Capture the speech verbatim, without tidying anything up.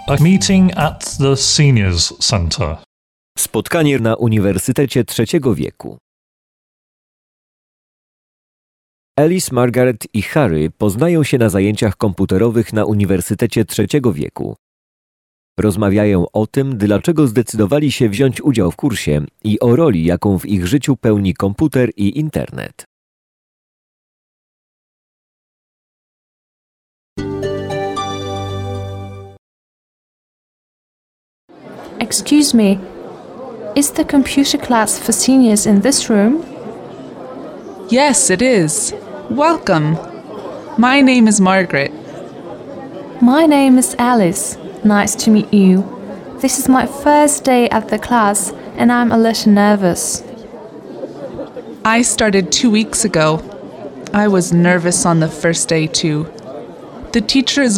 A meeting at the Seniors Center. Spotkanie na Uniwersytecie Trzeciego Wieku. Alice, Margaret i Harry poznają się na zajęciach komputerowych na Uniwersytecie Trzeciego Wieku. Rozmawiają o tym, dlaczego zdecydowali się wziąć udział w kursie i o roli, jaką w ich życiu pełni komputer i internet. Excuse me, is the computer class for seniors in this room? Yes, it is. Welcome. My name is Margaret. My name is Alice. Nice to meet you. This is my first day at the class and I'm a little nervous. I started two weeks ago. I was nervous on the first day too. The teacher is